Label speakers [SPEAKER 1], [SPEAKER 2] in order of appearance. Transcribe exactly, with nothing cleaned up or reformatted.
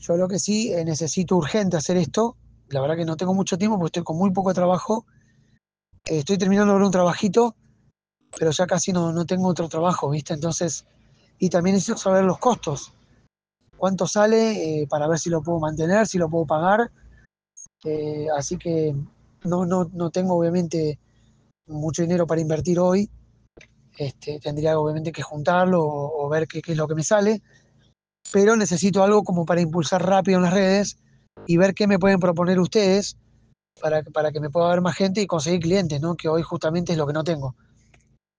[SPEAKER 1] Yo lo que sí eh, necesito urgente hacer esto. La verdad que no tengo mucho tiempo porque estoy con muy poco trabajo. Eh, estoy terminando de ver un trabajito, pero ya casi no, no tengo otro trabajo, ¿viste? Entonces, y también necesito saber los costos. ¿Cuánto sale eh, para ver si lo puedo mantener, si lo puedo pagar? Eh, así que no, no, no tengo obviamente mucho dinero para invertir hoy. Este, tendría obviamente que juntarlo o, o ver qué, qué es lo que me sale, pero necesito algo como para impulsar rápido en las redes y ver qué me pueden proponer ustedes para, para que me pueda ver más gente y conseguir clientes, ¿no? Que hoy justamente es lo que no tengo.